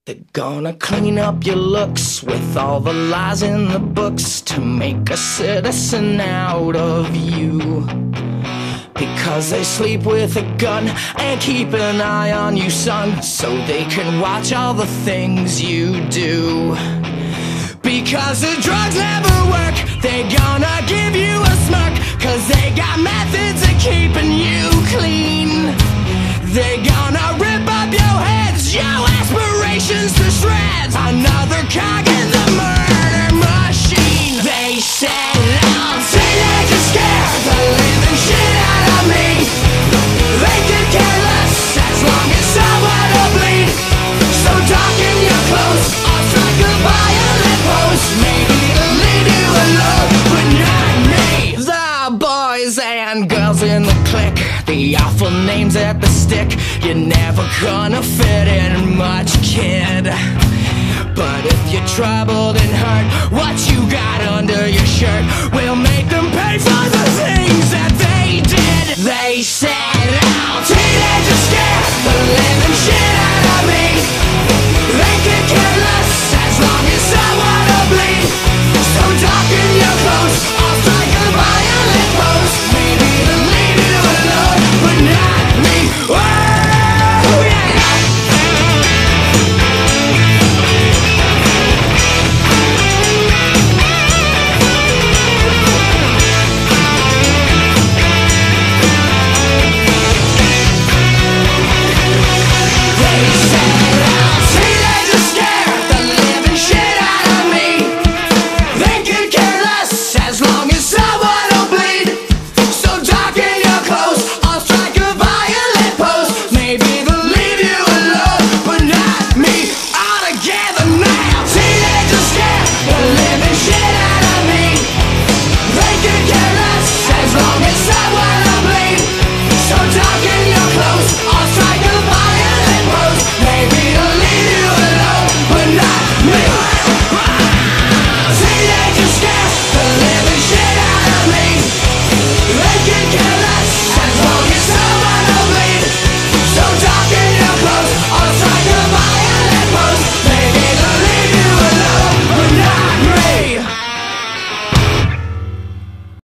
They're gonna clean up your looks with all the lies in the books to make a citizen out of you. Because they sleep with a gun and keep an eye on you, son, so they can watch all the things you do. Because the drugs never work, they gonna give you a smirk, cause they got methods of keeping you clean. They gonna rip up your heads, your aspirations to shreds, another cog in the murder machine. They said I'm teenagers scare the living shit out of me. They could care less as long as someone will bleed. So darken your clothes or strike a violent pose. Maybe it'll lead you alone, but not me. The boys and girls in the clique, the awful names at the stick. You're never gonna fit in much, kid. But if you're troubled and hurt, what you